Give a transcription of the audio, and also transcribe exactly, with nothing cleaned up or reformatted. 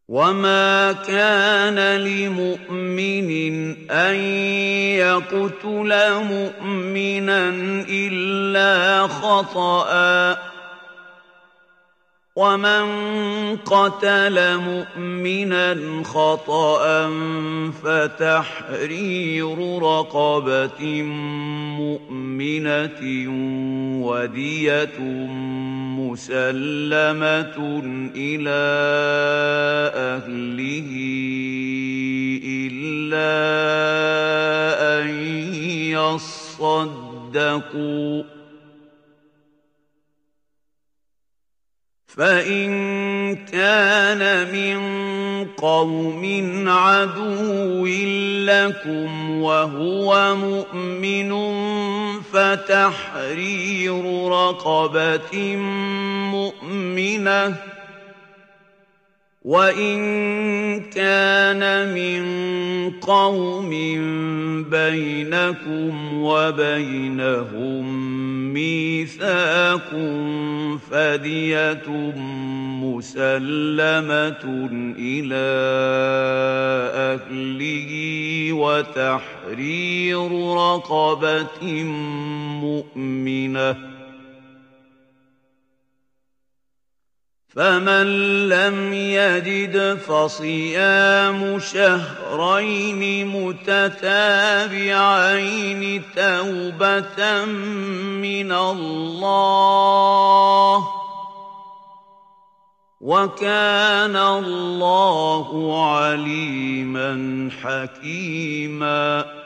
وَمَا كَانَ لِمُؤْمِنٍ أَن يَقْتُلَ مُؤْمِنًا إِلَّا خَطَأً ۚ وَمَن قَتَلَ مُؤْمِنًا خَطَأً فَتَحْرِيرُ رَقَبَةٍ مُّؤْمِنَةٍ وَدِيَةٌ مُّسَلَّمَةٌ إِلَىٰ أَهْلِهِ إِلَّا أَن يَصَّدَّقُوا ۚ فَإِن كَانَ مِن قَوْمٍ عَدُوٍّ لَّكُمْ وَهُوَ مُؤْمِنٌ فَتَحْرِيرُ رَقَبَةٍ مُّؤْمِنَةٍ ۖ وَإِن كَانَ مِن قَوْمٍ بَيْنَكُمْ وَبَيْنَهُم مِّيثَاقٌ فَدِيَةٌ مُّسَلَّمَةٌ إِلَىٰ أَهْلِهِ وَتَحْرِيرُ رَقَبَةٍ مُّؤْمِنَةٍ ۖ فَمَن لَّمْ يَجِدْ فَصِيَامُ شَهْرَيْنِ مُتَتَابِعَيْنِ تَوْبَةً مِّنَ اللَّهِ ۗ وَكَانَ اللَّهُ عَلِيمًا حَكِيمًا.